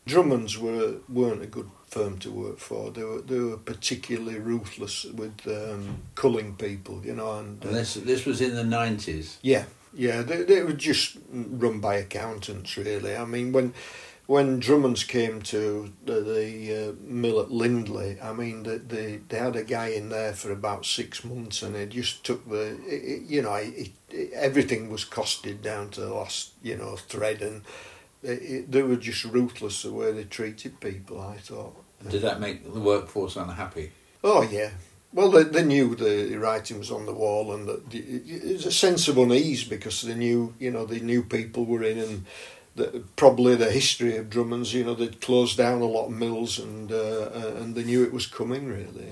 Drummonds weren't a good firm to work for. They were particularly ruthless with culling people, you know. And this was in the 90s. Yeah, they were just run by accountants, really. I mean, when Drummonds came to the mill at Lindley, I mean, they had a guy in there for about 6 months, and he just took everything was costed down to the last, thread, and they were just ruthless the way they treated people, I thought. Did that make the workforce unhappy? Oh, yeah. Well, they knew the writing was on the wall, and it was a sense of unease because they knew people were in, and probably the history of Drummonds, they'd closed down a lot of mills, and they knew it was coming, really.